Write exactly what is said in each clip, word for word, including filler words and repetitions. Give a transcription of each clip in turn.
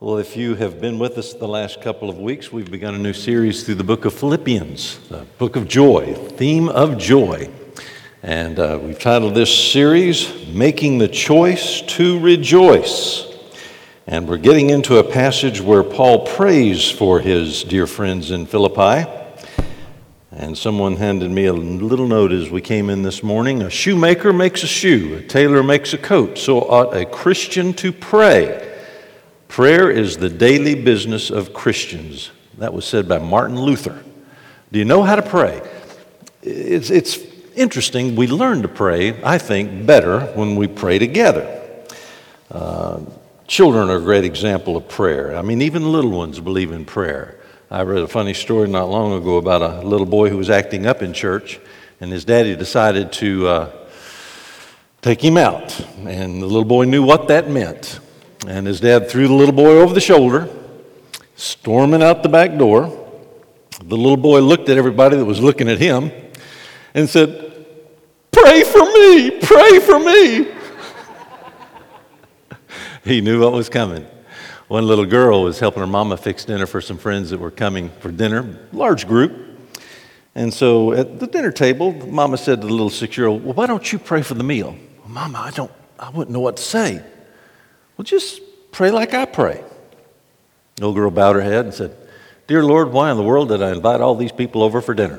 Well, if you have been with us the last couple of weeks, we've begun a new series through the book of Philippians, the book of joy, theme of joy. And uh, we've titled this series, Making the Choice to Rejoice. And we're getting into a passage where Paul prays for his dear friends in Philippi. And someone handed me a little note as we came in this morning. A shoemaker makes a shoe, a tailor makes a coat, so ought a Christian to pray. Prayer is the daily business of Christians. That was said by Martin Luther. Do you know how to pray? It's, it's interesting. We learn to pray, I think, better when we pray together. Uh, children are a great example of prayer. I mean, even little ones believe in prayer. I read a funny story not long ago about a little boy who was acting up in church, and his daddy decided to uh, take him out. And the little boy knew what that meant. And his dad threw the little boy over the shoulder, storming out the back door. The little boy looked at everybody that was looking at him and said, "Pray for me, pray for me." He knew what was coming. One little girl was helping her mama fix dinner for some friends that were coming for dinner, large group. And so at the dinner table, mama said to the little six-year-old, "Well, why don't you pray for the meal?" "Well, Mama, I don't, I wouldn't know what to say." "Well, just pray like I pray." The little girl bowed her head and said, "Dear Lord, why in the world did I invite all these people over for dinner?"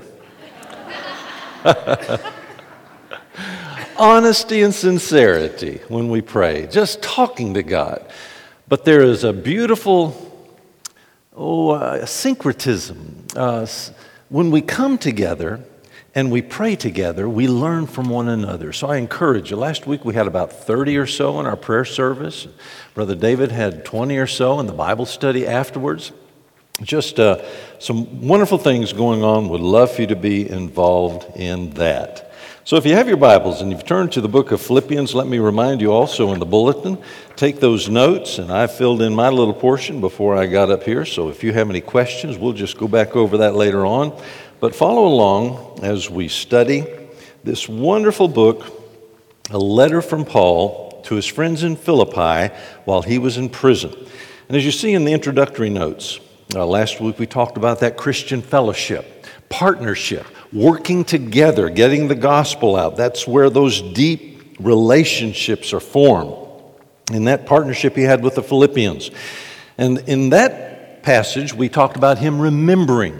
Honesty and sincerity when we pray, just talking to God. But there is a beautiful, oh, uh, syncretism. Uh, when we come together and we pray together, we learn from one another. So I encourage you. Last week we had about thirty or so in our prayer service. Brother David had twenty or so in the Bible study afterwards. Just uh, some wonderful things going on. Would love for you to be involved in that. So if you have your Bibles and you've turned to the book of Philippians, let me remind you also in the bulletin, take those notes, and I filled in my little portion before I got up here. So if you have any questions, we'll just go back over that later on. But follow along as we study this wonderful book, a letter from Paul to his friends in Philippi while he was in prison. And as you see in the introductory notes, uh, last week we talked about that Christian fellowship, partnership, working together, getting the gospel out. That's where those deep relationships are formed. In that partnership he had with the Philippians. And in that passage we talked about him remembering,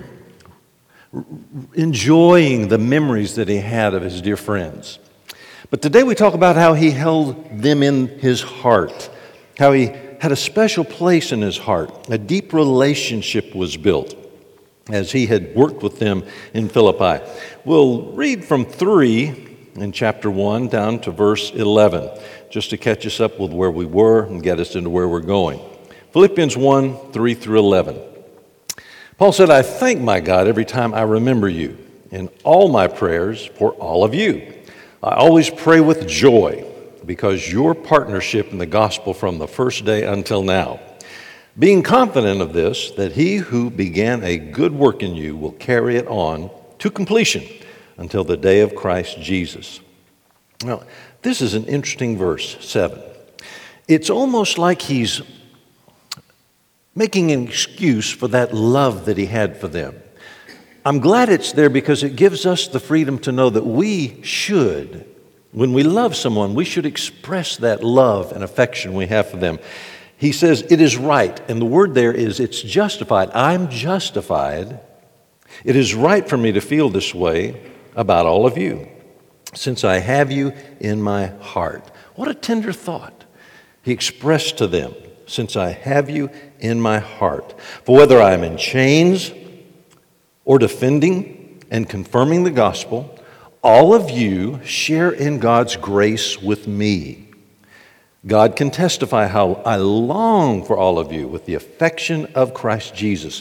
enjoying the memories that he had of his dear friends. But today we talk about how he held them in his heart, how he had a special place in his heart. A deep relationship was built as he had worked with them in Philippi. We'll read from three in chapter one down to verse eleven, just to catch us up with where we were and get us into where we're going. Philippians one, three through eleven. Paul said, "I thank my God every time I remember you in all my prayers for all of you. I always pray with joy because your partnership in the gospel from the first day until now. Being confident of this, that he who began a good work in you will carry it on to completion until the day of Christ Jesus." Now, this is an interesting verse, seven. It's almost like he's making an excuse for that love that he had for them. I'm glad it's there because it gives us the freedom to know that we should, when we love someone, we should express that love and affection we have for them. He says it is right, and the word there is it's justified. I'm justified. It is right for me to feel this way about all of you, since I have you in my heart. What a tender thought he expressed to them, since I have you in my heart. For whether I am in chains or defending and confirming the gospel, all of you share in God's grace with me. God can testify how I long for all of you with the affection of Christ Jesus.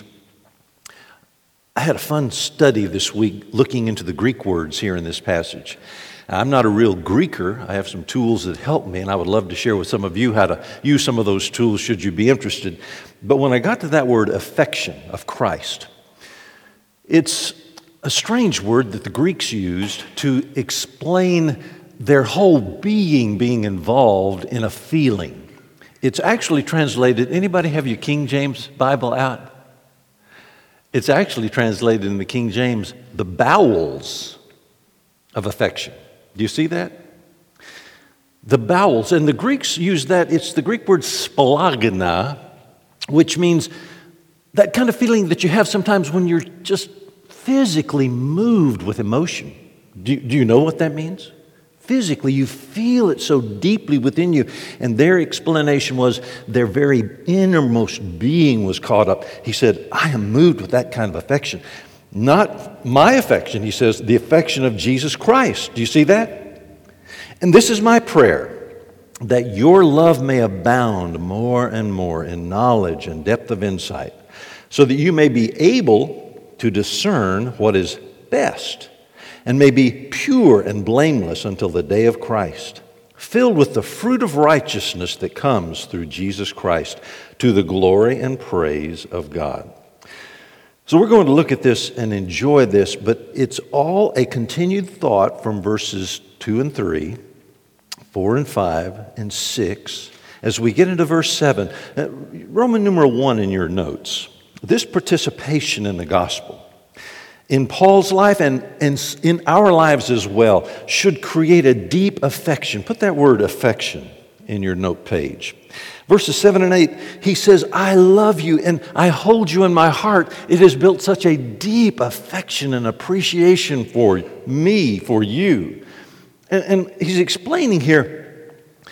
I had a fun study this week looking into the Greek words here in this passage. I'm not a real Greeker. I have some tools that help me, and I would love to share with some of you how to use some of those tools should you be interested. But when I got to that word, affection of Christ, it's a strange word that the Greeks used to explain their whole being being involved in a feeling. It's actually translated, anybody have your King James Bible out? It's actually translated in the King James, the bowels of affection. Do you see that? The bowels, and the Greeks use that, it's the Greek word spalagna, which means that kind of feeling that you have sometimes when you're just physically moved with emotion. Do, do you know what that means? Physically, you feel it so deeply within you. And their explanation was their very innermost being was caught up. He said, I am moved with that kind of affection. Not my affection, he says, the affection of Jesus Christ. Do you see that? And this is my prayer, that your love may abound more and more in knowledge and depth of insight, so that you may be able to discern what is best, and may be pure and blameless until the day of Christ, filled with the fruit of righteousness that comes through Jesus Christ, to the glory and praise of God. So we're going to look at this and enjoy this, but it's all a continued thought from verses two and three, four and five, and six, as we get into verse seven. Uh, Roman numeral one in your notes. This participation in the gospel, in Paul's life and, and in our lives as well, should create a deep affection. Put that word affection in your note page. Verses seven and eight, he says, I love you and I hold you in my heart. It has built such a deep affection and appreciation for me, for you. And, and he's explaining here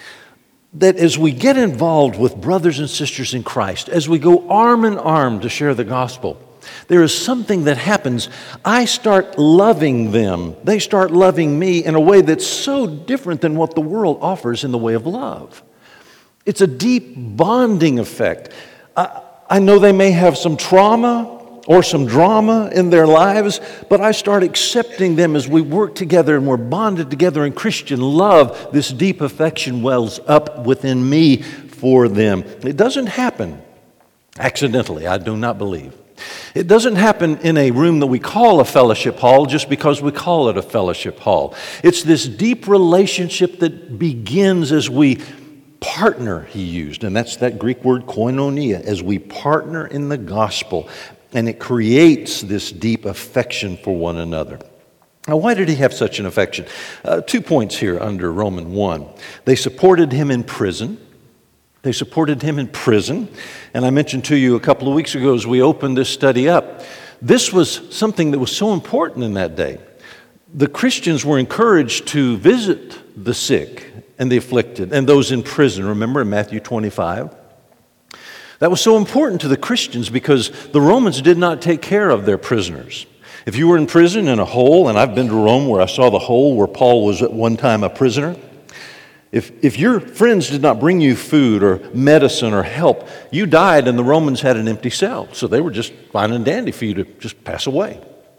that as we get involved with brothers and sisters in Christ, as we go arm in arm to share the gospel, there is something that happens. I start loving them. They start loving me in a way that's so different than what the world offers in the way of love. It's a deep bonding effect. I, I know they may have some trauma or some drama in their lives, but I start accepting them as we work together and we're bonded together in Christian love. This deep affection wells up within me for them. It doesn't happen accidentally, I do not believe. It doesn't happen in a room that we call a fellowship hall just because we call it a fellowship hall. It's this deep relationship that begins as we partner, he used, and that's that Greek word koinonia, as we partner in the gospel, and it creates this deep affection for one another. Now, why did he have such an affection? Uh, two points here under Romans one. They supported him in prison. They supported him in prison. And I mentioned to you a couple of weeks ago as we opened this study up, this was something that was so important in that day. The Christians were encouraged to visit the sick and the afflicted and those in prison. Remember in Matthew twenty-five? That was so important to the Christians because the Romans did not take care of their prisoners. If you were in prison in a hole, and I've been to Rome where I saw the hole where Paul was at one time a prisoner, If, if your friends did not bring you food or medicine or help, you died and the Romans had an empty cell. So they were just fine and dandy for you to just pass away.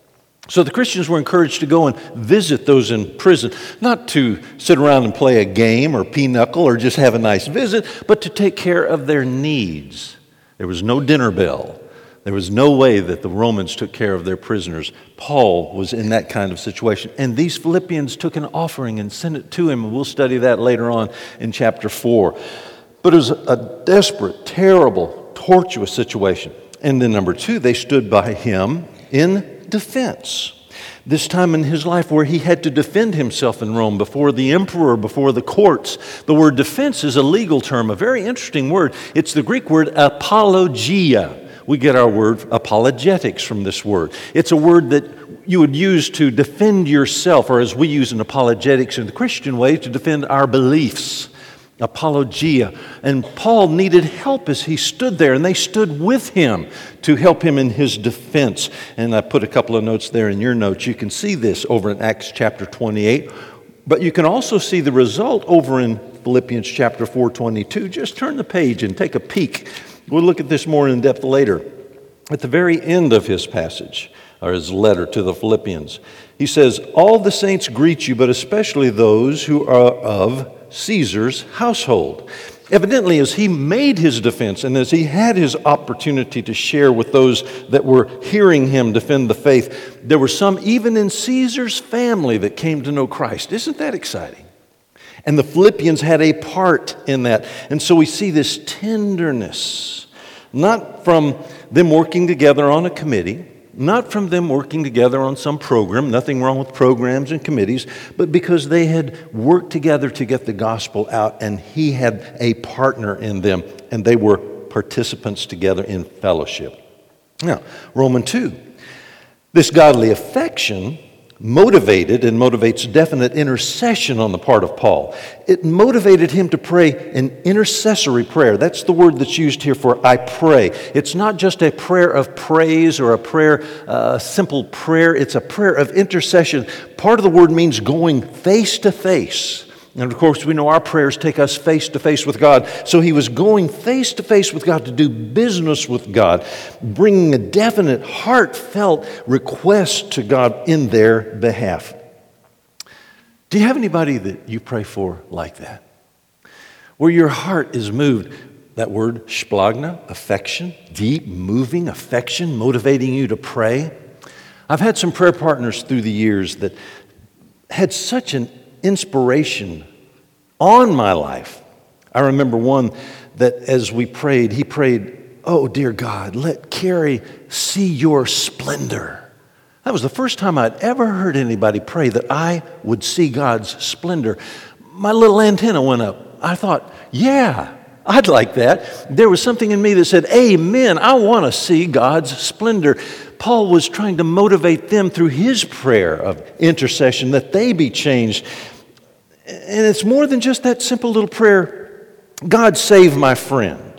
So the Christians were encouraged to go and visit those in prison, not to sit around and play a game or pinochle or just have a nice visit, but to take care of their needs. There was no dinner bell. There was no way that the Romans took care of their prisoners. Paul was in that kind of situation. And these Philippians took an offering and sent it to him. And we'll study that later on in chapter four. But it was a desperate, terrible, tortuous situation. And then number two, they stood by him in defense. This time in his life where he had to defend himself in Rome before the emperor, before the courts. The word defense is a legal term, a very interesting word. It's the Greek word apologia. We get our word apologetics from this word. It's a word that you would use to defend yourself, or as we use in apologetics in the Christian way, to defend our beliefs. Apologia. And Paul needed help as he stood there, and they stood with him to help him in his defense. And I put a couple of notes there in your notes. You can see this over in Acts chapter twenty-eight, but you can also see the result over in Philippians chapter four twenty-two. Just turn the page and take a peek. We'll look at this more in depth later. At the very end of his passage, or his letter to the Philippians, he says, all the saints greet you, but especially those who are of Caesar's household. Evidently, as he made his defense and as he had his opportunity to share with those that were hearing him defend the faith, there were some even in Caesar's family that came to know Christ. Isn't that exciting? And the Philippians had a part in that. And so we see this tenderness, not from them working together on a committee, not from them working together on some program, nothing wrong with programs and committees, but because they had worked together to get the gospel out, and he had a partner in them, and they were participants together in fellowship. Now, Romans two, this godly affection motivated and motivates definite intercession on the part of Paul. It motivated him to pray an intercessory prayer. That's the word that's used here for I pray. It's not just a prayer of praise or a prayer, a uh, simple prayer. It's a prayer of intercession. Part of the word means going face to face. And of course, we know our prayers take us face to face with God. So he was going face to face with God to do business with God, bringing a definite, heartfelt request to God in their behalf. Do you have anybody that you pray for like that? Where your heart is moved, that word, splagna, affection, deep, moving affection, motivating you to pray. I've had some prayer partners through the years that had such an inspiration on my life. I remember one that as we prayed, he prayed, "Oh, dear God, let Carrie see your splendor." That was the first time I'd ever heard anybody pray that I would see God's splendor. My little antenna went up. I thought, yeah, I'd like that. There was something in me that said, amen, I want to see God's splendor. Paul was trying to motivate them through his prayer of intercession that they be changed. And it's more than just that simple little prayer, God save my friend.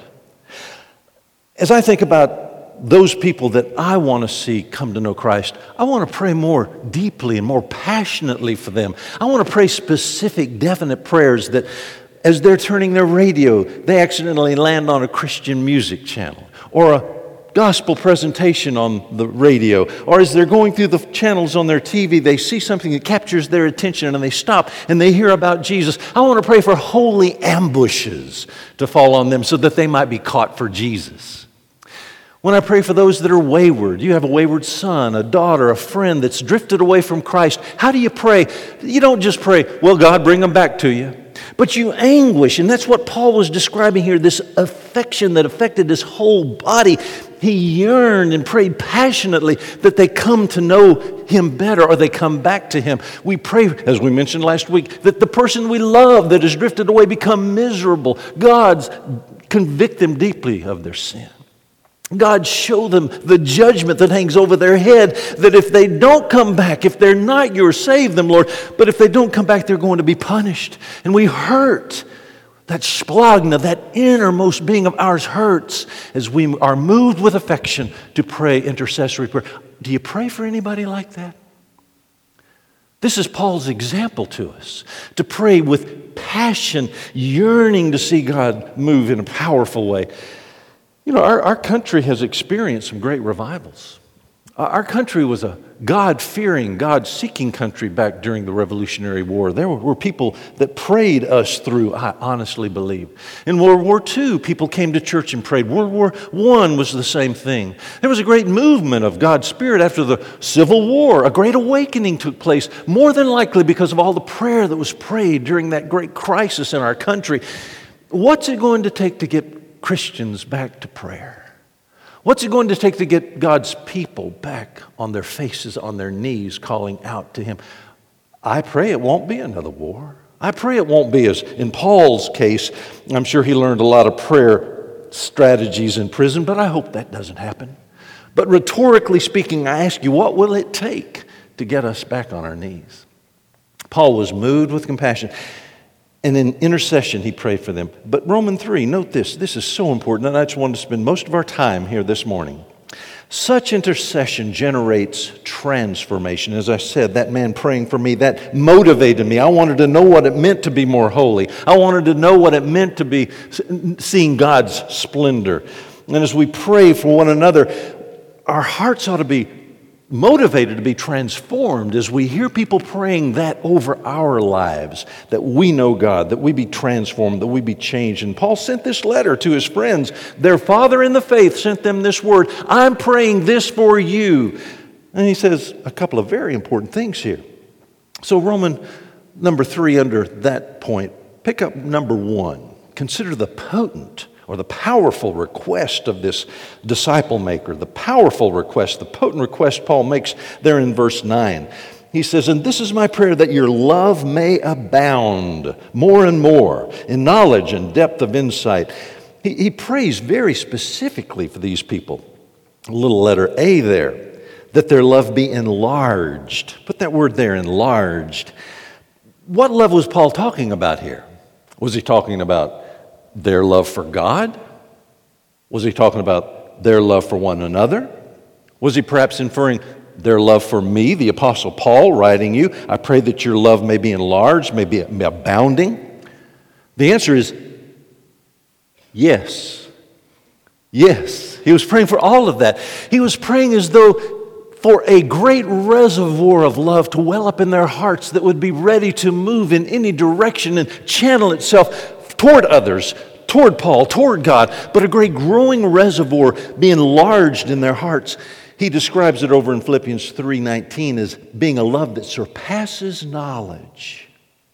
As I think about those people that I want to see come to know Christ, I want to pray more deeply and more passionately for them. I want to pray specific, definite prayers that as they're turning their radio, they accidentally land on a Christian music channel or a gospel presentation on the radio, or as they're going through the channels on their T V, they see something that captures their attention and they stop and they hear about Jesus. I want to pray for holy ambushes to fall on them so that they might be caught for Jesus. When I pray for those that are wayward, you have a wayward son, a daughter, a friend that's drifted away from Christ, how do you pray? You don't just pray, well, God, bring them back to you. But you anguish, and that's what Paul was describing here, this affection that affected his whole body. He yearned and prayed passionately that they come to know him better or they come back to him. We pray, as we mentioned last week, that the person we love that has drifted away become miserable. God, convict them deeply of their sin. God, show them the judgment that hangs over their head, that if they don't come back, if they're not yours, save them, Lord. But if they don't come back, they're going to be punished. And we hurt. That splagna, that innermost being of ours hurts as we are moved with affection to pray intercessory prayer. Do you pray for anybody like that? This is Paul's example to us, to pray with passion, yearning to see God move in a powerful way. You know, our, our country has experienced some great revivals. Our country was a God-fearing, God-seeking country back during the Revolutionary War. There were people that prayed us through, I honestly believe. In World War Two, people came to church and prayed. World War One was the same thing. There was a great movement of God's Spirit after the Civil War. A great awakening took place, more than likely because of all the prayer that was prayed during that great crisis in our country. What's it going to take to get Christians back to prayer? What's it going to take to get God's people back on their faces, on their knees, calling out to Him? I pray it won't be another war. I pray it won't be, as in Paul's case, I'm sure he learned a lot of prayer strategies in prison, but I hope that doesn't happen. But rhetorically speaking, I ask you, what will it take to get us back on our knees? Paul was moved with compassion. And in intercession, he prayed for them. But Romans three, note this. This is so important, and I just wanted to spend most of our time here this morning. Such intercession generates transformation. As I said, that man praying for me, that motivated me. I wanted to know what it meant to be more holy. I wanted to know what it meant to be seeing God's splendor. And as we pray for one another, our hearts ought to be motivated to be transformed as we hear people praying that over our lives, that we know God, that we be transformed, that we be changed. And Paul sent this letter to his friends. Their father in the faith sent them this word, I'm praying this for you. And he says a couple of very important things here. So Romans number three under that point, pick up number one. Consider the potent or the powerful request of this disciple maker, the powerful request, the potent request Paul makes there in verse nine. He says, and this is my prayer, that your love may abound more and more in knowledge and depth of insight. He, he prays very specifically for these people. A little letter A there, that their love be enlarged. Put that word there, enlarged. What love was Paul talking about here? Was he talking about their love for God? Was he talking about their love for one another? Was he perhaps inferring their love for me, the Apostle Paul, writing you, I pray that your love may be enlarged, may be abounding? The answer is yes. Yes. He was praying for all of that. He was praying as though for a great reservoir of love to well up in their hearts that would be ready to move in any direction and channel itself toward others, toward Paul, toward God, but a great growing reservoir be enlarged in their hearts. He describes it over in Philippians three nineteen as being a love that surpasses knowledge.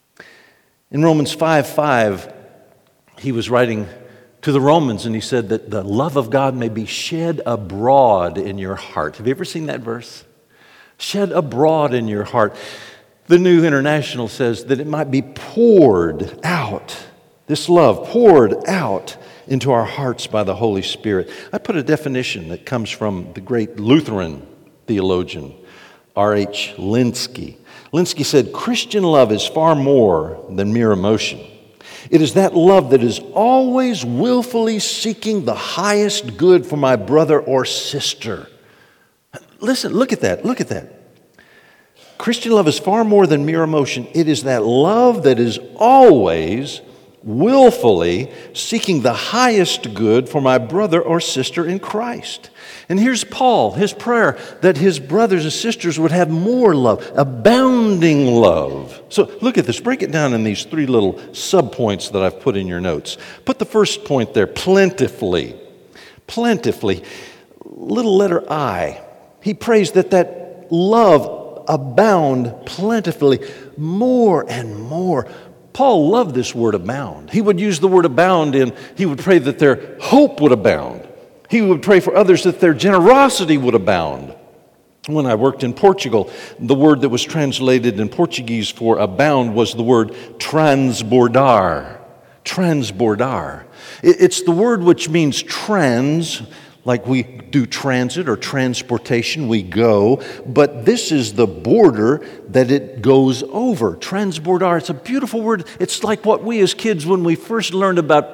In Romans five five, he was writing to the Romans and he said that the love of God may be shed abroad in your heart. Have you ever seen that verse? Shed abroad in your heart. The New International says that it might be poured out. This love poured out into our hearts by the Holy Spirit. I put a definition that comes from the great Lutheran theologian, R H Lenski. Lenski said, Christian love is far more than mere emotion. It is that love that is always willfully seeking the highest good for my brother or sister. Listen, look at that, look at that. Christian love is far more than mere emotion. It is that love that is always willfully seeking the highest good for my brother or sister in Christ. And here's Paul, his prayer that his brothers and sisters would have more love, abounding love. So look at this, break it down in these three little subpoints that I've put in your notes. Put the first point there, plentifully. Plentifully. Little letter I. He prays that that love abound plentifully, more and more. Paul loved this word abound. He would use the word abound in, he would pray that their hope would abound. He would pray for others that their generosity would abound. When I worked in Portugal, the word that was translated in Portuguese for abound was the word transbordar. Transbordar. It's the word which means trans, like we do transit or transportation, we go, but this is the border that it goes over. Transbordar, it's a beautiful word. It's like what we as kids, when we first learned about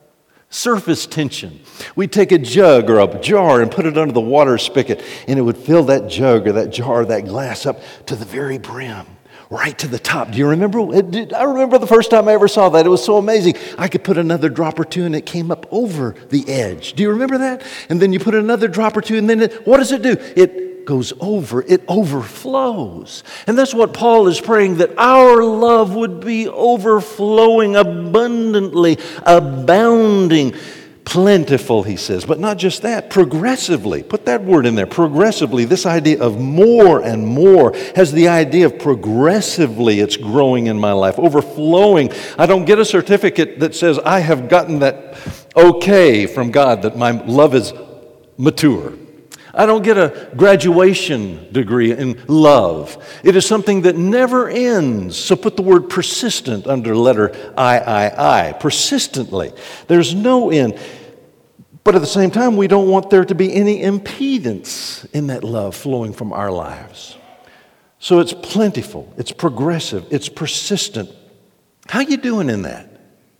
surface tension. We'd take a jug or a jar and put it under the water spigot, and it would fill that jug or that jar or that glass up to the very brim. Right to the top. Do you remember? I remember the first time I ever saw that. It was so amazing. I could put another drop or two and it came up over the edge. Do you remember that? And then you put another drop or two and then it, what does it do? It goes over. It overflows. And that's what Paul is praying, that our love would be overflowing abundantly, abounding, plentiful, he says. But not just that, progressively. Put that word in there, progressively. This idea of more and more has the idea of progressively it's growing in my life, overflowing. I don't get a certificate that says I have gotten that okay from God, that my love is mature. I don't get a graduation degree in love. It is something that never ends. So put the word persistent under letter I, I, I. Persistently. There's no end. But at the same time, we don't want there to be any impedance in that love flowing from our lives. So it's plentiful. It's progressive. It's persistent. How are you doing in that?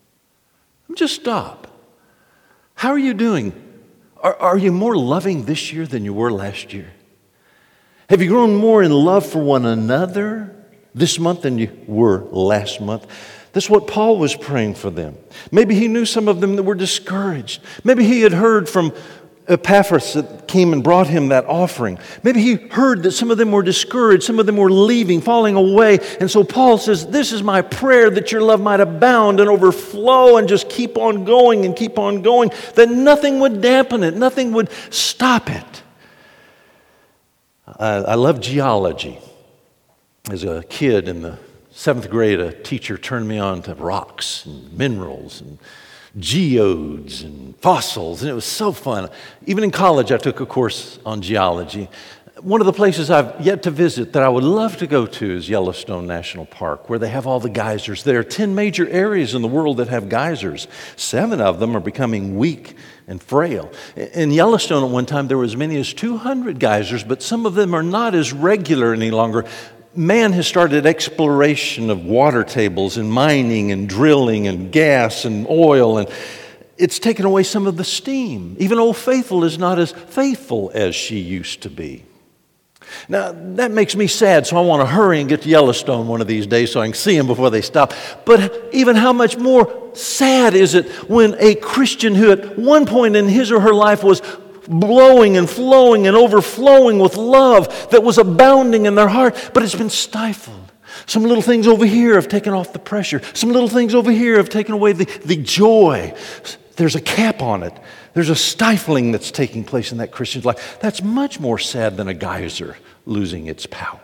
Just stop. How are you doing? Are, are you more loving this year than you were last year? Have you grown more in love for one another this month than you were last month? That's what Paul was praying for them. Maybe he knew some of them that were discouraged. Maybe he had heard from Epaphras that came and brought him that offering. Maybe he heard that some of them were discouraged, some of them were leaving, falling away. And so Paul says, this is my prayer, that your love might abound and overflow and just keep on going and keep on going, that nothing would dampen it, nothing would stop it. I, I love geology. As a kid in the seventh grade, a teacher turned me on to rocks and minerals and geodes and fossils, and it was so fun. Even in college, I took a course on geology. One of the places I've yet to visit that I would love to go to is Yellowstone National Park, where they have all the geysers. There are ten major areas in the world that have geysers. Seven of them are becoming weak and frail. In Yellowstone at one time, there were as many as two hundred geysers, but some of them are not as regular any longer. Man has started exploration of water tables and mining and drilling and gas and oil, and it's taken away some of the steam. Even Old Faithful is not as faithful as she used to be. Now, that makes me sad, so I want to hurry and get to Yellowstone one of these days so I can see them before they stop. But even how much more sad is it when a Christian who at one point in his or her life was blowing and flowing and overflowing with love that was abounding in their heart, but it's been stifled. Some little things over here have taken off the pressure. Some little things over here have taken away the, the joy. There's a cap on it. There's a stifling that's taking place in that Christian's life. That's much more sad than a geyser losing its power.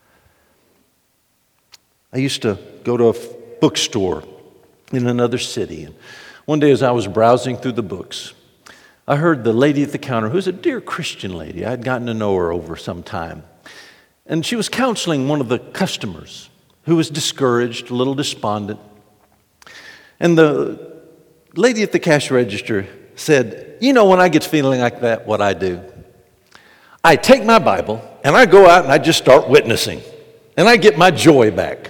I used to go to a bookstore in another city, and one day as I was browsing through the books, I heard the lady at the counter, who's a dear Christian lady. I had gotten to know her over some time. And she was counseling one of the customers who was discouraged, a little despondent. And the lady at the cash register said, "You know, when I get feeling like that, what I do? I take my Bible and I go out and I just start witnessing. And I get my joy back."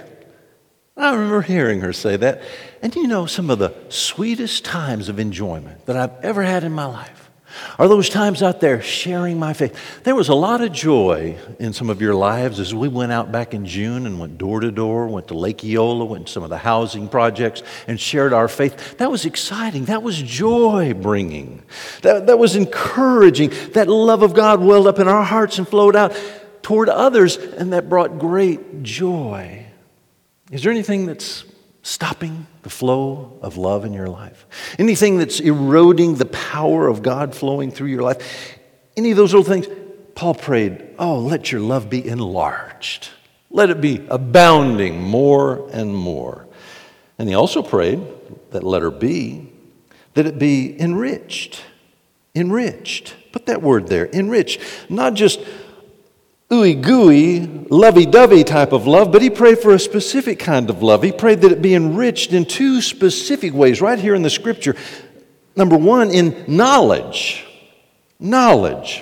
I remember hearing her say that. And you know, some of the sweetest times of enjoyment that I've ever had in my life are those times out there sharing my faith. There was a lot of joy in some of your lives as we went out back in June and went door to door, went to Lake Eola, went to some of the housing projects and shared our faith. That was exciting. That was joy bringing. That, that was encouraging. That love of God welled up in our hearts and flowed out toward others, and that brought great joy. Is there anything that's stopping the flow of love in your life? Anything that's eroding the power of God flowing through your life? Any of those little things? Paul prayed, "Oh, let your love be enlarged. Let it be abounding more and more." And he also prayed, that letter B, that it be enriched. Enriched. Put that word there, enriched. Not just ooey gooey, lovey-dovey type of love, but he prayed for a specific kind of love. He prayed that it be enriched in two specific ways right here in the scripture. Number one, in knowledge. Knowledge.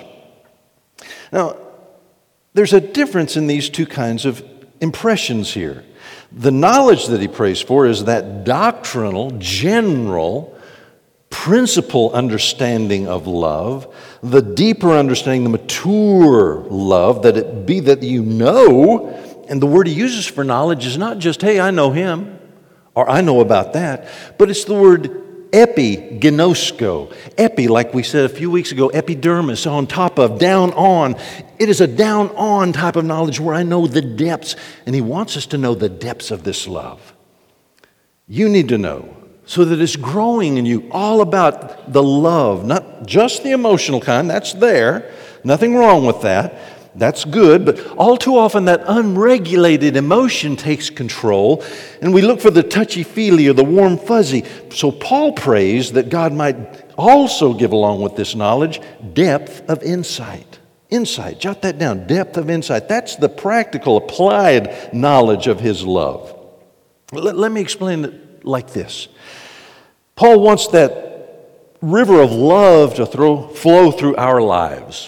Now, there's a difference in these two kinds of impressions here. The knowledge that he prays for is that doctrinal, general, principal understanding of love, the deeper understanding, the mature love, that it be that you know. And the word he uses for knowledge is not just, "Hey, I know him," or "I know about that," but it's the word epigenosko. Epi, like we said a few weeks ago, epidermis, on top of, down on. It is a down on type of knowledge where I know the depths, and he wants us to know the depths of this love. You need to know, so that it's growing in you, all about the love, not just the emotional kind. That's there. Nothing wrong with that. That's good. But all too often that unregulated emotion takes control, and we look for the touchy-feely or the warm fuzzy. So Paul prays that God might also give along with this knowledge depth of insight. Insight. Jot that down. Depth of insight. That's the practical, applied knowledge of his love. Let, let me explain it like this. Paul wants that river of love to throw, flow through our lives.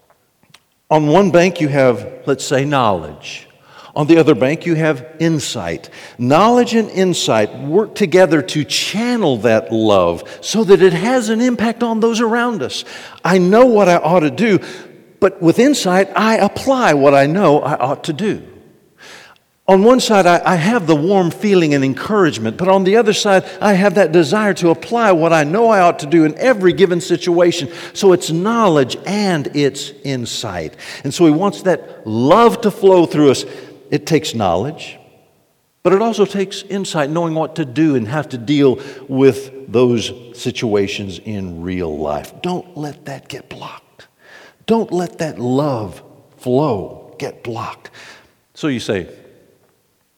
On one bank you have, let's say, knowledge. On the other bank you have insight. Knowledge and insight work together to channel that love so that it has an impact on those around us. I know what I ought to do, but with insight I apply what I know I ought to do. On one side, I, I have the warm feeling and encouragement, but on the other side, I have that desire to apply what I know I ought to do in every given situation. So it's knowledge and it's insight. And so he wants that love to flow through us. It takes knowledge, but it also takes insight, knowing what to do and how to deal with those situations in real life. Don't let that get blocked. Don't let that love flow get blocked. So you say,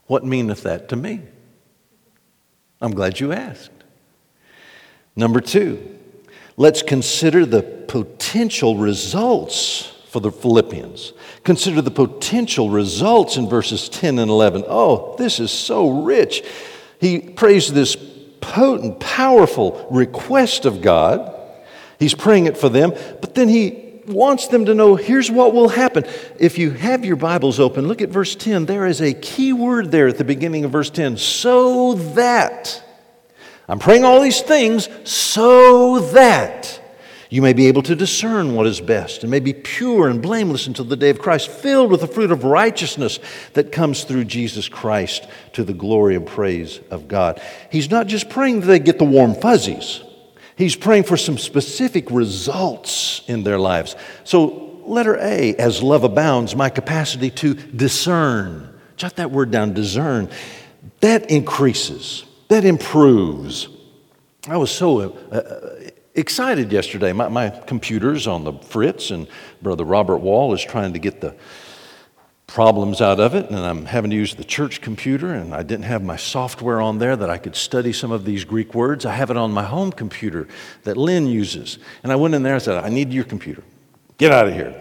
What meaneth that to me? I'm glad you asked. Number two, let's consider the potential results for the Philippians. Consider the potential results in verses ten and eleven. Oh, this is so rich. He prays this potent, powerful request of God. He's praying it for them, but then he wants them to know, here's what will happen. If you have your Bibles open, look at verse ten. There is a key word there at the beginning of verse ten. So that. I'm praying all these things so that you may be able to discern what is best and may be pure and blameless until the day of Christ, filled with the fruit of righteousness that comes through Jesus Christ to the glory and praise of God. He's not just praying that they get the warm fuzzies. He's praying for some specific results in their lives. So letter A, as love abounds, my capacity to discern. Jot that word down, discern. That increases. That improves. I was so uh, excited yesterday. My, my computer's on the fritz, and Brother Robert Wall is trying to get the problems out of it, and I'm having to use the church computer, and I didn't have my software on there that I could study some of these Greek words. I have it on my home computer that Lynn uses. And I went in there and said, I need your computer. Get out of here.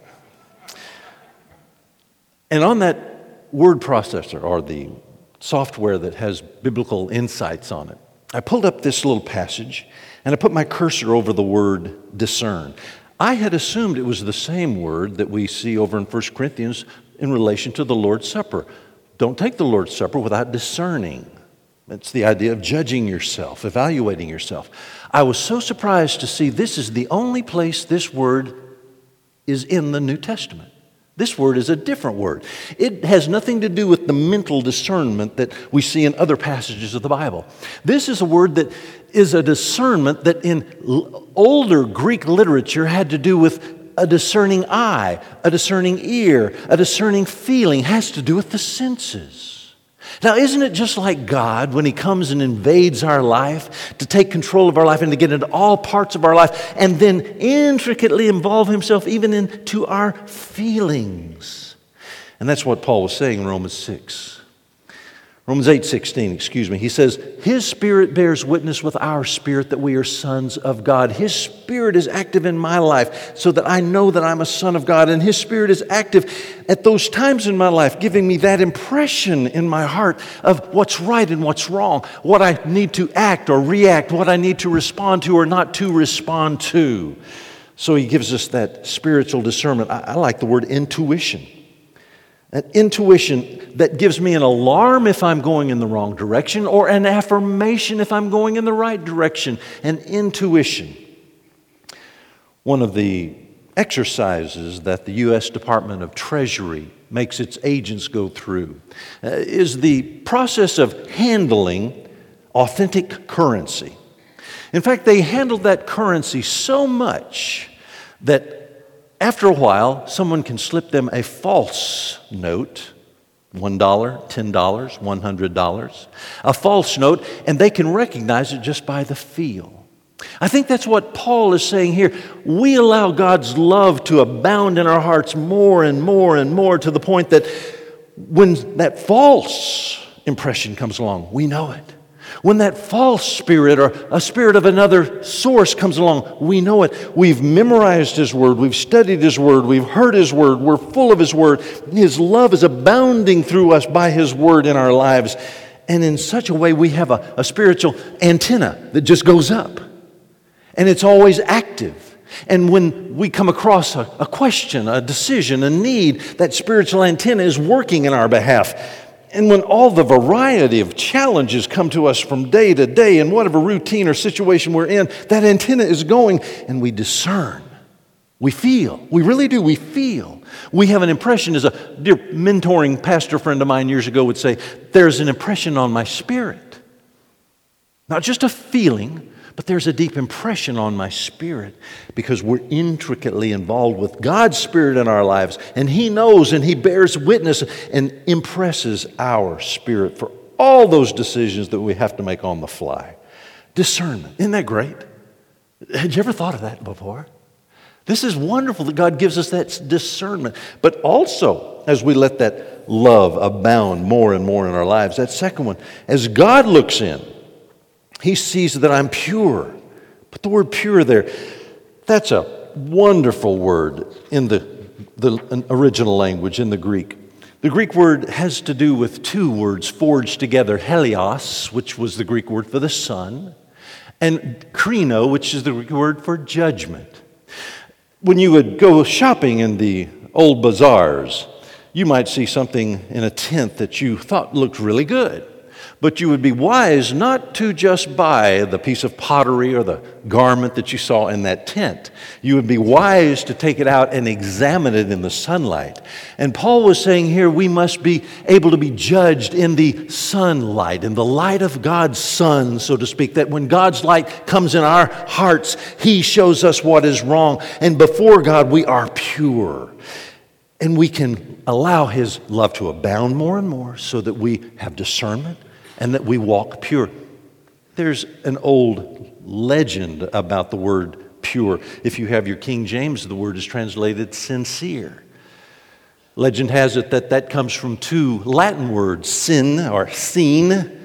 And on that word processor, or the software that has biblical insights on it, I pulled up this little passage and I put my cursor over the word discern. I had assumed it was the same word that we see over in First Corinthians in relation to the Lord's Supper. Don't take the Lord's Supper without discerning. It's the idea of judging yourself, evaluating yourself. I was so surprised to see this is the only place this word is in the New Testament. This word is a different word. It has nothing to do with the mental discernment that we see in other passages of the Bible. This is a word that is a discernment that in older Greek literature had to do with a discerning eye, a discerning ear, a discerning feeling, has to do with the senses. Now, isn't it just like God when He comes and invades our life to take control of our life and to get into all parts of our life and then intricately involve Himself even into our feelings? And that's what Paul was saying in Romans six. Romans eight sixteen, excuse me. He says, His Spirit bears witness with our spirit that we are sons of God. His Spirit is active in my life so that I know that I'm a son of God. And His Spirit is active at those times in my life, giving me that impression in my heart of what's right and what's wrong, what I need to act or react, what I need to respond to or not to respond to. So He gives us that spiritual discernment. I, I like the word intuition. An intuition that gives me an alarm if I'm going in the wrong direction or an affirmation if I'm going in the right direction. An intuition. One of the exercises that the U S Department of Treasury makes its agents go through uh, is the process of handling authentic currency. In fact, they handled that currency so much that after a while, someone can slip them a false note, one dollar, ten dollars, one hundred dollars, a false note, and they can recognize it just by the feel. I think that's what Paul is saying here. We allow God's love to abound in our hearts more and more and more to the point that when that false impression comes along, we know it. When that false spirit or a spirit of another source comes along, we know it. We've memorized His Word. We've studied His Word. We've heard His Word. We're full of His Word. His love is abounding through us by His Word in our lives. And in such a way, we have a, a spiritual antenna that just goes up. And it's always active. And when we come across a, a question, a decision, a need, that spiritual antenna is working in our behalf. And when all the variety of challenges come to us from day to day in whatever routine or situation we're in, that antenna is going and we discern. We feel. We really do. We feel. We have an impression. As a dear mentoring pastor friend of mine years ago would say, there's an impression on my spirit. Not just a feeling, but there's a deep impression on my spirit because we're intricately involved with God's Spirit in our lives. And He knows and He bears witness and impresses our spirit for all those decisions that we have to make on the fly. Discernment. Isn't that great? Had you ever thought of that before? This is wonderful that God gives us that discernment. But also, as we let that love abound more and more in our lives, that second one, as God looks in, He sees that I'm pure. But the word pure there, that's a wonderful word in the, the original language, in the Greek. The Greek word has to do with two words forged together, helios, which was the Greek word for the sun, and krino, which is the Greek word for judgment. When you would go shopping in the old bazaars, you might see something in a tent that you thought looked really good. But you would be wise not to just buy the piece of pottery or the garment that you saw in that tent. You would be wise to take it out and examine it in the sunlight. And Paul was saying here we must be able to be judged in the sunlight, in the light of God's sun, so to speak, that when God's light comes in our hearts, He shows us what is wrong. And before God, we are pure. And we can allow His love to abound more and more so that we have discernment and that we walk pure. There's an old legend about the word pure. If you have your King James, the word is translated sincere. Legend has it that that comes from two Latin words, sin or sine,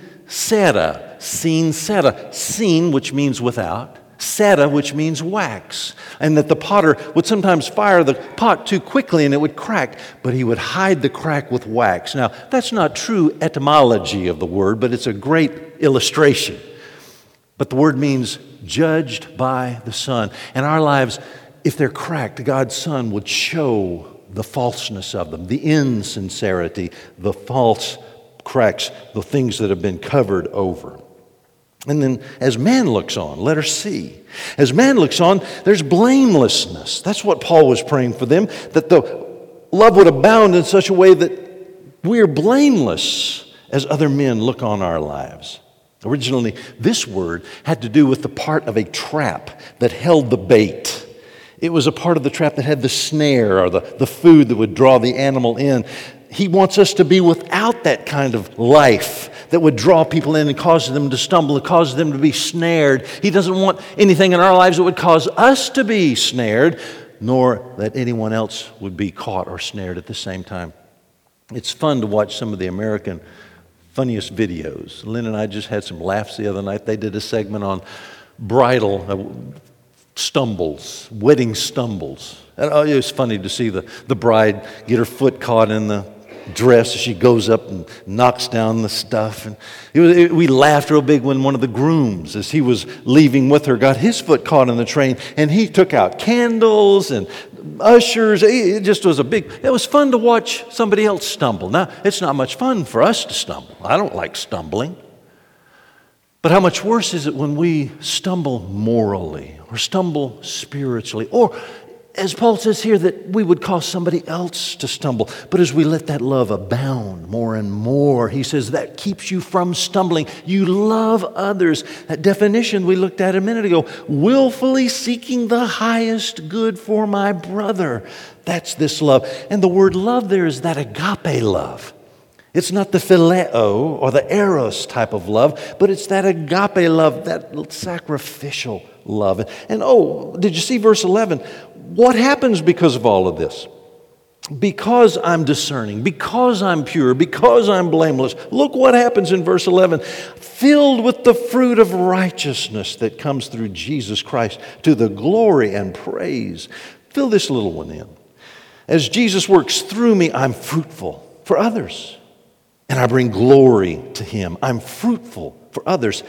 cera, sine, cera. Sine, which means without, cera, which means wax, and that the potter would sometimes fire the pot too quickly and it would crack, but he would hide the crack with wax. Now, that's not true etymology of the word, but it's a great illustration. But the word means judged by the sun. And our lives, if they're cracked, God's Son would show the falseness of them, the insincerity, the false cracks, the things that have been covered over. And then as man looks on, letter C, as man looks on, there's blamelessness. That's what Paul was praying for them, that the love would abound in such a way that we are blameless as other men look on our lives. Originally, this word had to do with the part of a trap that held the bait. It was a part of the trap that had the snare or the, the food that would draw the animal in. He wants us to be without that kind of life that would draw people in and cause them to stumble, and cause them to be snared. He doesn't want anything in our lives that would cause us to be snared, nor that anyone else would be caught or snared at the same time. It's fun to watch some of the American funniest videos. Lynn and I just had some laughs the other night. They did a segment on bridal uh, stumbles, wedding stumbles. And, oh, it was funny to see the, the bride get her foot caught in the dress as she goes up and knocks down the stuff. And it was, it, we laughed real big when one of the grooms, as he was leaving with her, got his foot caught in the train, and he took out candles and ushers. It just was a big, it was fun to watch somebody else stumble. Now, it's not much fun for us to stumble. I don't like stumbling. But how much worse is it when we stumble morally or stumble spiritually, or as Paul says here, that we would cause somebody else to stumble. But as we let that love abound more and more, he says that keeps you from stumbling. You love others. That definition we looked at a minute ago, willfully seeking the highest good for my brother. That's this love. And the word love there is that agape love. It's not the phileo or the eros type of love, but it's that agape love, that sacrificial love. And oh, did you see verse eleven? What happens because of all of this? Because I'm discerning, because I'm pure, because I'm blameless. Look what happens in verse eleven. Filled with the fruit of righteousness that comes through Jesus Christ to the glory and praise. Fill this little one in. As Jesus works through me, I'm fruitful for others. And I bring glory to Him. I'm fruitful for others.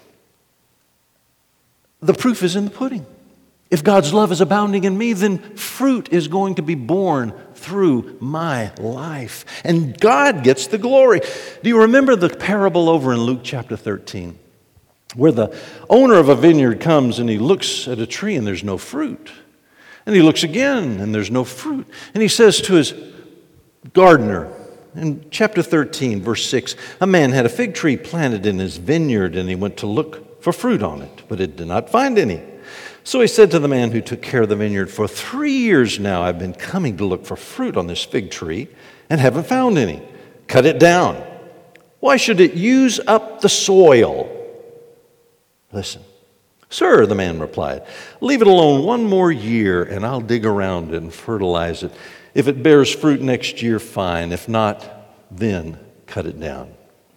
The proof is in the pudding. If God's love is abounding in me, then fruit is going to be born through my life. And God gets the glory. Do you remember the parable over in Luke chapter thirteen? Where the owner of a vineyard comes and he looks at a tree and there's no fruit. And he looks again and there's no fruit. And he says to his gardener, in chapter thirteen, verse six, a man had a fig tree planted in his vineyard, and he went to look for fruit on it, but it did not find any. So he said to the man who took care of the vineyard, for three years now I've been coming to look for fruit on this fig tree and haven't found any. Cut it down. Why should it use up the soil? Listen, "Sir," the man replied, "leave it alone one more year, and I'll dig around it and fertilize it. If it bears fruit next year, fine. If not, then cut it down."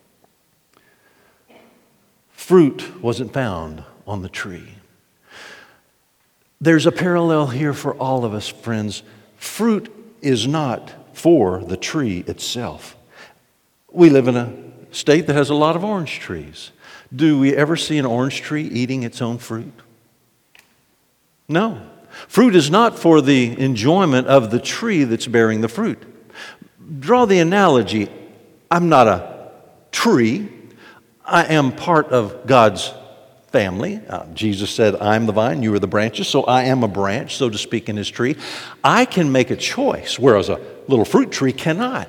Fruit wasn't found on the tree. There's a parallel here for all of us, friends. Fruit is not for the tree itself. We live in a state that has a lot of orange trees. Do we ever see an orange tree eating its own fruit? No. Fruit is not for the enjoyment of the tree that's bearing the fruit. Draw the analogy. I'm not a tree. I am part of God's family. Uh, Jesus said, "I'm the vine, you are the branches," so I am a branch, so to speak, in His tree. I can make a choice, whereas a little fruit tree cannot.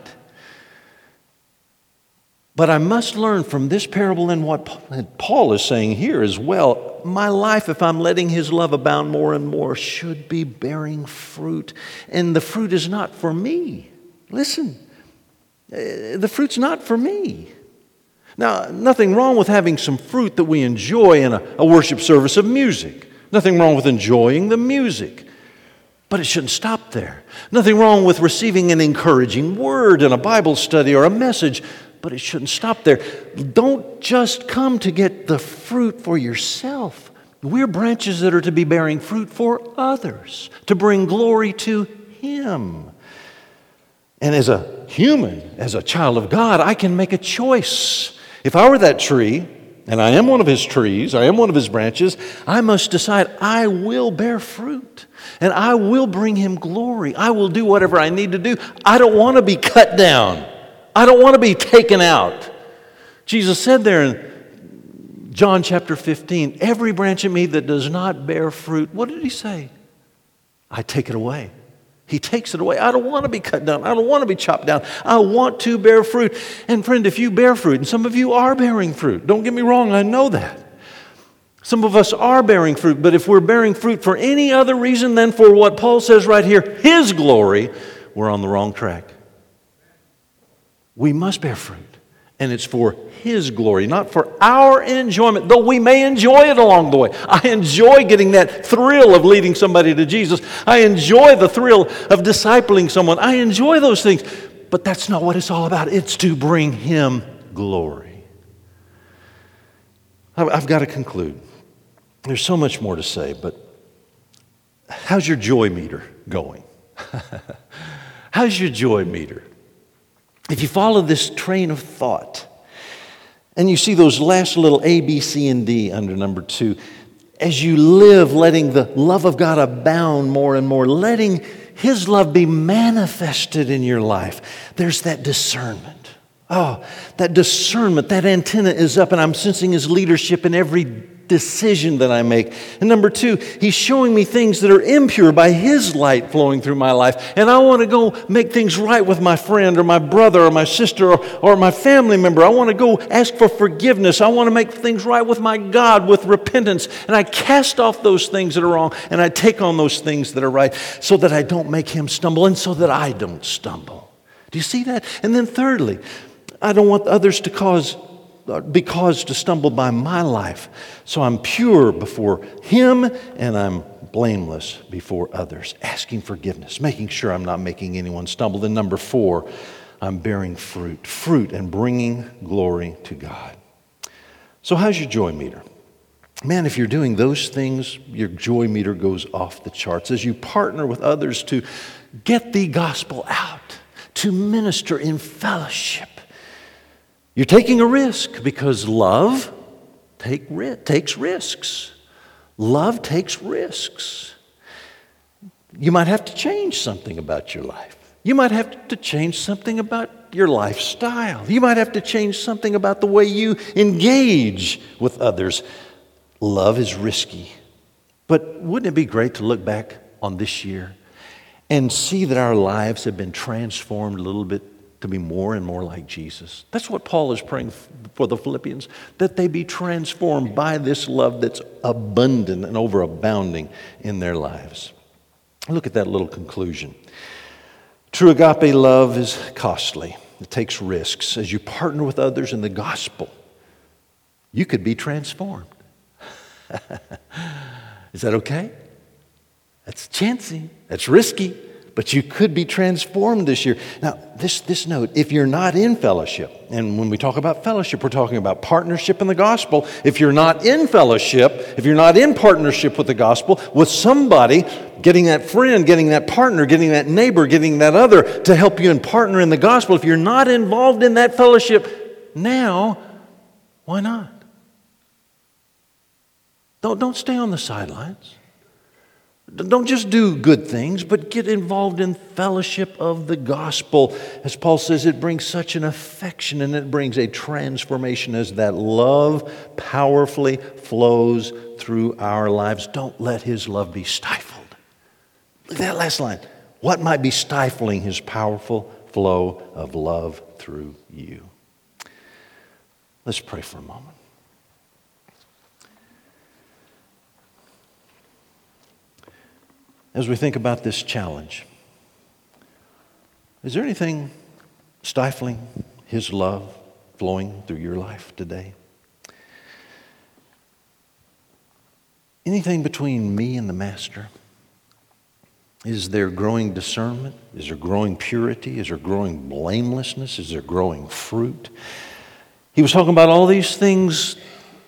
But I must learn from this parable and what Paul is saying here as well. My life, if I'm letting His love abound more and more, should be bearing fruit. And the fruit is not for me. Listen, the fruit's not for me. Now, nothing wrong with having some fruit that we enjoy in a, a worship service of music. Nothing wrong with enjoying the music. But it shouldn't stop there. Nothing wrong with receiving an encouraging word in a Bible study or a message. But it shouldn't stop there. Don't just come to get the fruit for yourself. We're branches that are to be bearing fruit for others, to bring glory to Him. And as a human, as a child of God, I can make a choice. If I were that tree, and I am one of His trees, I am one of His branches, I must decide I will bear fruit. And I will bring Him glory. I will do whatever I need to do. I don't want to be cut down. I don't want to be taken out. Jesus said there in John chapter fifteen, "Every branch in me that does not bear fruit," what did He say? "I take it away." He takes it away. I don't want to be cut down. I don't want to be chopped down. I want to bear fruit. And friend, if you bear fruit, and some of you are bearing fruit, don't get me wrong, I know that. Some of us are bearing fruit, but if we're bearing fruit for any other reason than for what Paul says right here, His glory, we're on the wrong track. We must bear fruit, and it's for His glory, not for our enjoyment, though we may enjoy it along the way. I enjoy getting that thrill of leading somebody to Jesus. I enjoy the thrill of discipling someone. I enjoy those things, but that's not what it's all about. It's to bring Him glory. I've got to conclude. There's so much more to say, but how's your joy meter going? How's your joy meter? If you follow this train of thought, and you see those last little A, B, C, and D under number two, as you live letting the love of God abound more and more, letting His love be manifested in your life, there's that discernment. Oh, that discernment, that antenna is up, and I'm sensing His leadership in every decision that I make. And number two, He's showing me things that are impure by His light flowing through my life. And I want to go make things right with my friend or my brother or my sister or, or my family member. I want to go ask for forgiveness. I want to make things right with my God with repentance. And I cast off those things that are wrong and I take on those things that are right so that I don't make Him stumble and so that I don't stumble. Do you see that? And then thirdly, I don't want others to cause be caused to stumble by my life. So I'm pure before Him and I'm blameless before others. Asking forgiveness, making sure I'm not making anyone stumble. Then number four, I'm bearing fruit. Fruit and bringing glory to God. So how's your joy meter? Man, if you're doing those things, your joy meter goes off the charts. As you partner with others to get the gospel out, to minister in fellowship, you're taking a risk because love take, takes risks. Love takes risks. You might have to change something about your life. You might have to change something about your lifestyle. You might have to change something about the way you engage with others. Love is risky. But wouldn't it be great to look back on this year and see that our lives have been transformed a little bit to be more and more like Jesus? That's what Paul is praying for the Philippians, that they be transformed by this love that's abundant and overabounding in their lives. Look at that little conclusion. True agape love is costly. It takes risks. As you partner with others in the gospel, you could be transformed. Is that okay? That's chancy. That's risky. But you could be transformed this year. Now, this, this note, if you're not in fellowship, and when we talk about fellowship, we're talking about partnership in the gospel. If you're not in fellowship, if you're not in partnership with the gospel, with somebody, getting that friend, getting that partner, getting that neighbor, getting that other to help you and partner in the gospel, if you're not involved in that fellowship now, why not? Don't, don't stay on the sidelines. Don't just do good things, but get involved in fellowship of the gospel. As Paul says, it brings such an affection and it brings a transformation as that love powerfully flows through our lives. Don't let his love be stifled. Look at that last line. What might be stifling his powerful flow of love through you? Let's pray for a moment. As we think about this challenge, is there anything stifling his love flowing through your life today? Anything between me and the Master? Is there growing discernment? Is there growing purity? Is there growing blamelessness? Is there growing fruit? He was talking about all these things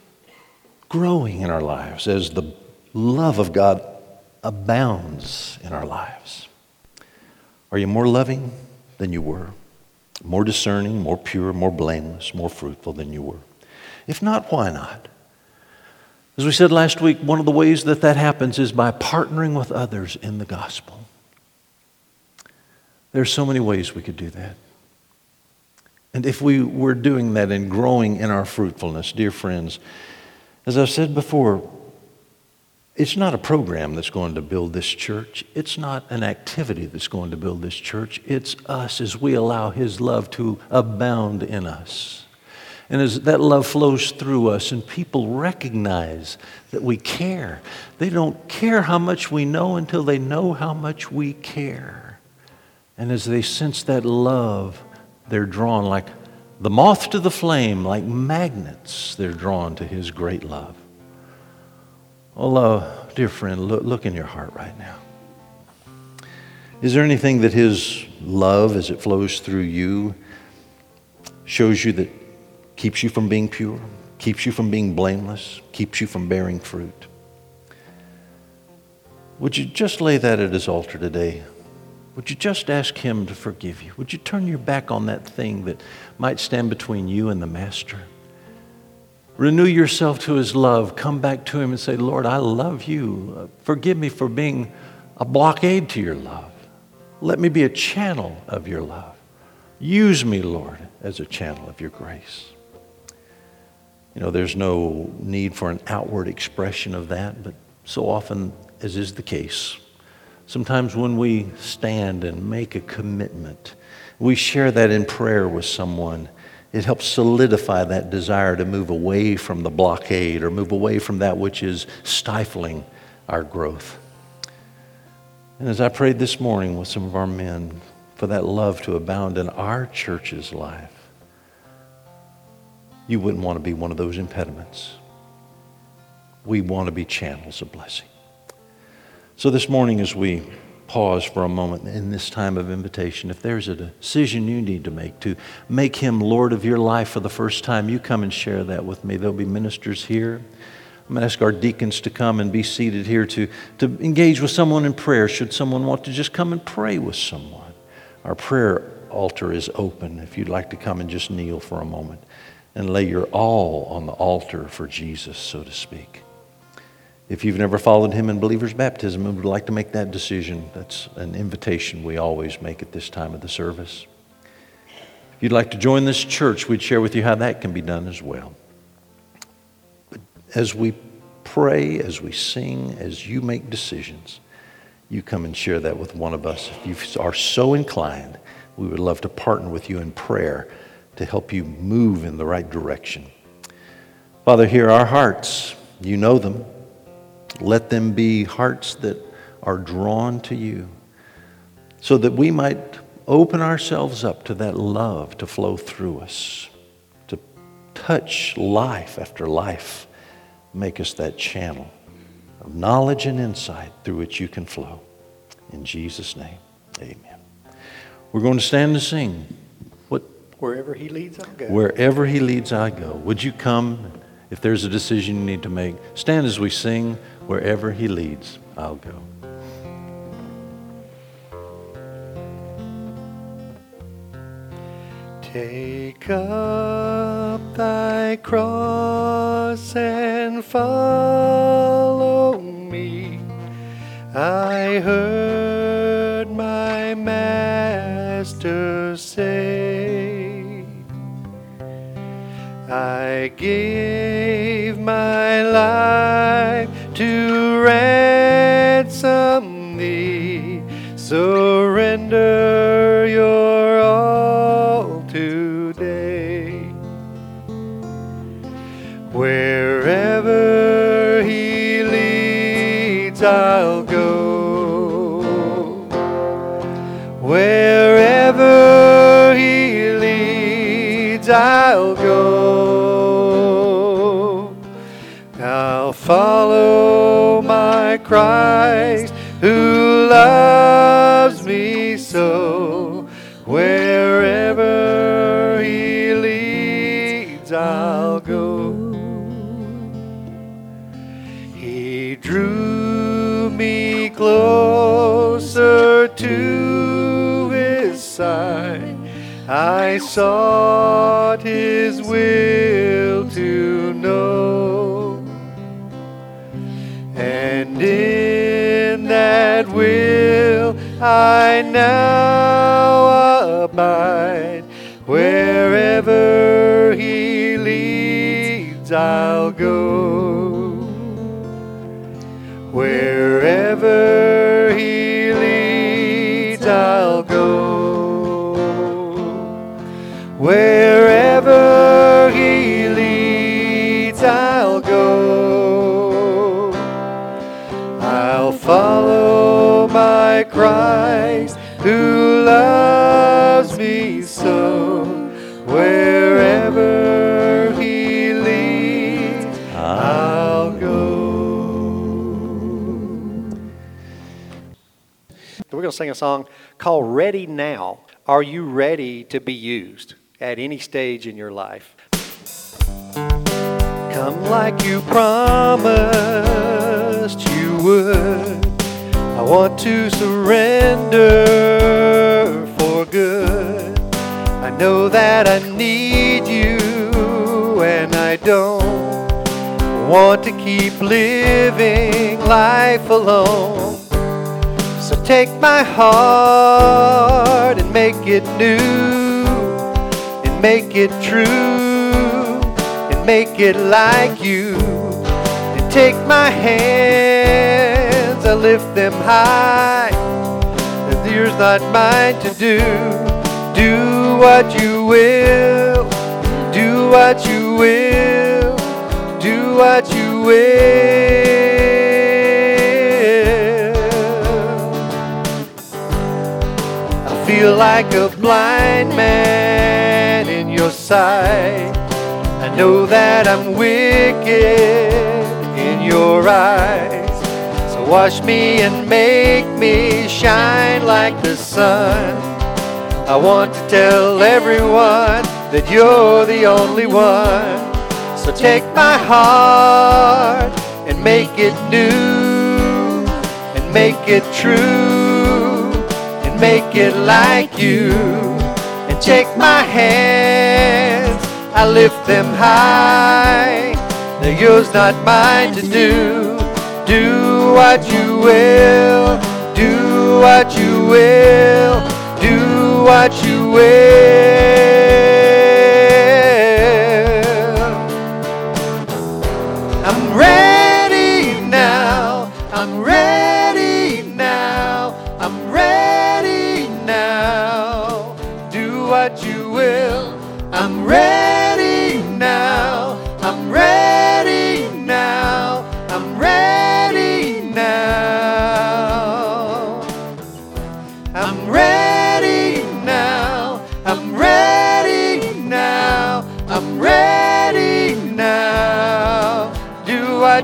growing in our lives as the love of God abounds in our lives. Are you more loving than you were? More discerning, more pure, more blameless, more fruitful than you were? If not, why not? As we said last week, one of the ways that that happens is by partnering with others in the gospel. There are so many ways we could do that. And if we were doing that and growing in our fruitfulness, dear friends, as I've said before, it's not a program that's going to build this church. It's not an activity that's going to build this church. It's us as we allow his love to abound in us. And as that love flows through us and people recognize that we care. They don't care how much we know until they know how much we care. And as they sense that love, they're drawn like the moth to the flame, like magnets. They're drawn to his great love. Oh, uh, dear friend, look, look in your heart right now. Is there anything that his love, as it flows through you, shows you that keeps you from being pure, keeps you from being blameless, keeps you from bearing fruit? Would you just lay that at his altar today? Would you just ask him to forgive you? Would you turn your back on that thing that might stand between you and the Master? Renew yourself to his love. Come back to him and say, Lord, I love you. Forgive me for being a blockade to your love. Let me be a channel of your love. Use me, Lord, as a channel of your grace. You know, there's no need for an outward expression of that, but so often, as is the case, sometimes when we stand and make a commitment, we share that in prayer with someone. It helps solidify that desire to move away from the blockade or move away from that which is stifling our growth. And as I prayed this morning with some of our men for that love to abound in our church's life, you wouldn't want to be one of those impediments. We want to be channels of blessing. So this morning, as we pause for a moment in this time of invitation, if there's a decision you need to make to make him Lord of your life for the first time, you come and share that with me. There'll be ministers here. I'm going to ask our deacons to come and be seated here to, to engage with someone in prayer should someone want to just come and pray with someone. Our prayer altar is open if you'd like to come and just kneel for a moment and lay your all on the altar for Jesus, so to speak. If you've never followed him in believer's baptism and would like to make that decision, that's an invitation we always make at this time of the service. If you'd like to join this church, we'd share with you how that can be done as well. But as we pray, as we sing, as you make decisions, you come and share that with one of us. If you are so inclined, we would love to partner with you in prayer to help you move in the right direction. Father, hear our hearts. You know them. Let them be hearts that are drawn to you so that we might open ourselves up to that love to flow through us, to touch life after life, make us that channel of knowledge and insight through which you can flow. In Jesus' name, amen. We're going to stand and sing. What? Wherever He leads, I'll go. Wherever He leads, I go. Would you come? If there's a decision you need to make, stand as we sing. Wherever He leads, I'll go. Take up thy cross and follow me. I heard my Master say, I gave my life to ransom thee. Surrender your all today. Wherever He leads, I'll go. Wherever He leads, I'll go. I'll follow my Christ who loves me so. Wherever He leads, I'll go. He drew me closer to His side. I sought His will to know, and in that will I now abide. Wherever He leads, I'll go. Wherever He leads, I'll go. Wherever He leads, I'll go. I'll follow my Christ who loves me so. Wherever He leads, I'll go. We're going to sing a song called Ready Now. Are you ready to be used at any stage in your life? Come like you promised you would. I want to surrender for good. I know that I need you, and I don't want to keep living life alone. So take my heart and make it new, and make it true, and make it like you. And take my hands, I lift them high, and yours not mine to do. Do what you will, do what you will, do what you will. I feel like a blind man in your sight. I know that I'm wicked in your eyes. So wash me and make me shine like the sun. I want to tell everyone that you're the only one. So take my heart and make it new, and make it true, and make it like you. And take my hands, I lift them high. They're yours, not mine to do. Do what you will, do what you will, do what you will. I'm ready now, I'm ready now, I'm ready now. Do what you will. I'm ready now, I'm ready now, I'm ready now. I'm ready now, I'm ready now, I'm ready now. Do what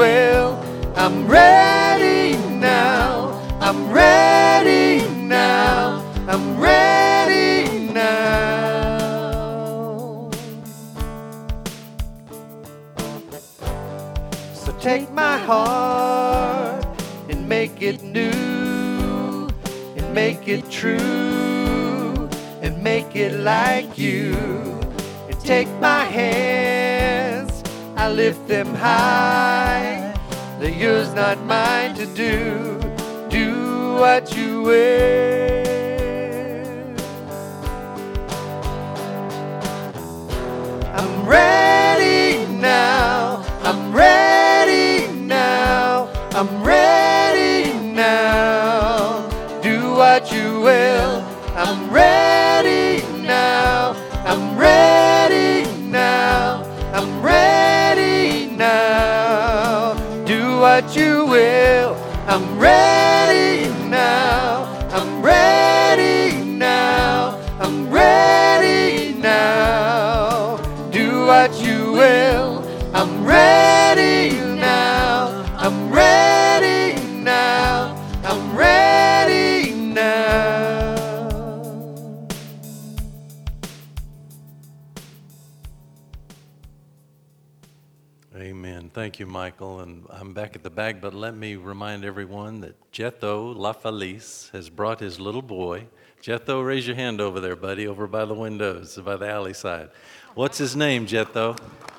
will. I'm ready now. I'm ready now. I'm ready now. So take my heart and make it new, and make it true, and make it like you. And take my hands, I lift them high. They're yours, not mine to do. Do what you will. I'm ready now. I'm ready now. I'm ready now. Do what you will. I'm ready now. I'm ready now. I'm ready now. Do what you will. I'm ready now. I'm ready now. I'm ready now. Do what you will. I'm ready now. I'm ready now. I'm ready now. Amen. Thank you, Michael. And I'm back at the back, but let me remind everyone that Jetho LaFelice has brought his little boy. Jetho, raise your hand over there, buddy, over by the windows, by the alley side. What's his name, Jetho?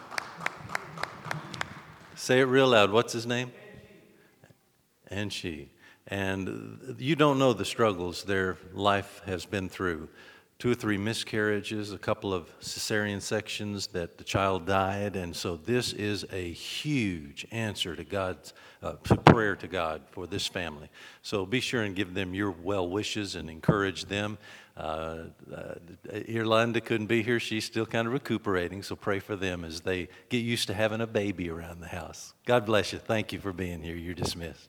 Say it real loud. What's his name? And she. And you don't know the struggles their life has been through. Two or three miscarriages, a couple of cesarean sections that the child died. And so this is a huge answer to God's uh, prayer to God for this family. So be sure and give them your well wishes and encourage them. Uh, uh, Irlanda couldn't be here. She's still kind of recuperating, so pray for them as they get used to having a baby around the house. God bless you. Thank you for being here. You're dismissed.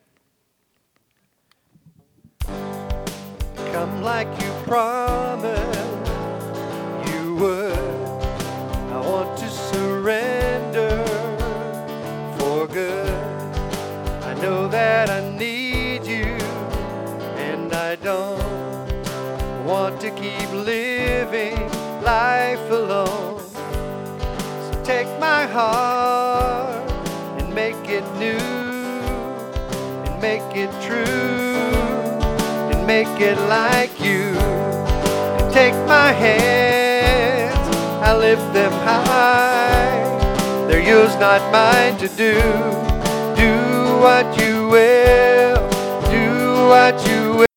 Come like you promised you would. I want to surrender for good. I know that I need you, and I don't want to keep living life alone. So take my heart and make it new, and make it true, and make it like you. And take my hands, I lift them high. They're yours, not mine to do. Do what you will, do what you will.